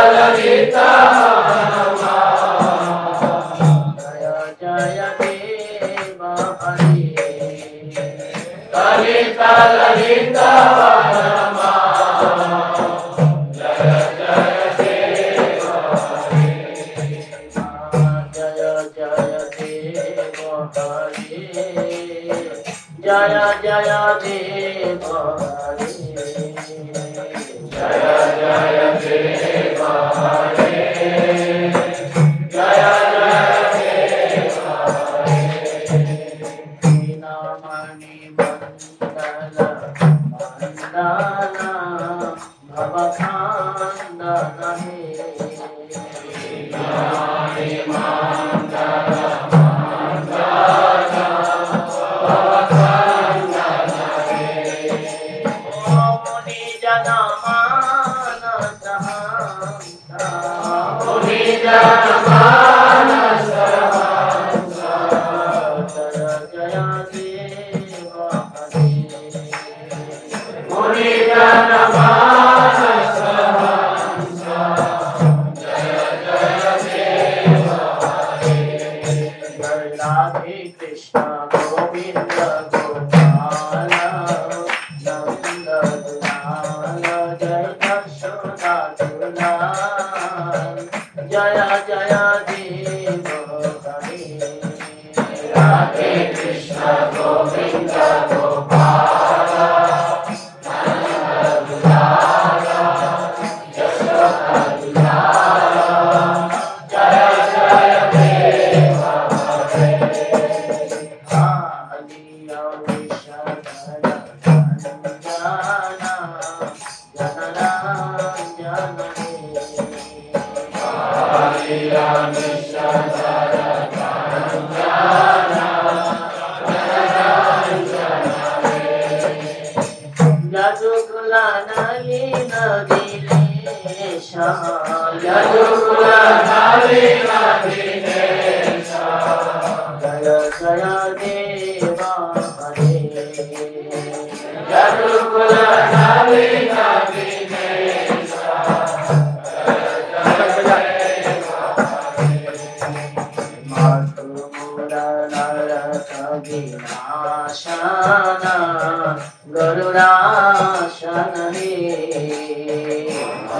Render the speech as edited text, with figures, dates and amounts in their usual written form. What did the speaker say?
ललिता जय देव हरि ललिता ललिता जय जय देव हरि जय जय देव हरि जय जय देव हरि जय जय देव हरि जय जय देव हरि नामणि मंडल मंडना भवखांडन हे नामि मंगल मंगल भवखंडन हे मुनि जन मानस हंसा मुनि जन मानस जय जय देव हरि मुनि जन मानस हंस जय जय देव हरि जय राधे कृष्ण गोविंद गोपाल नंद दुलाल जय यशोदा दुलाल जय जय देव हरि राधे कृष्ण गोविंद गोपाल नंद दुलाल यशोदा दुलाल जय जय देव हरि आलिया विषधर अंजना जनरांजन हे आलिया निशधर यदुकुल नलिन दिनेश यदुकुल नलिन दिनेश जय जय देव हरे यदुकुल नलिन दिनेश मधुर नरक विनाशन गरुडाशन हे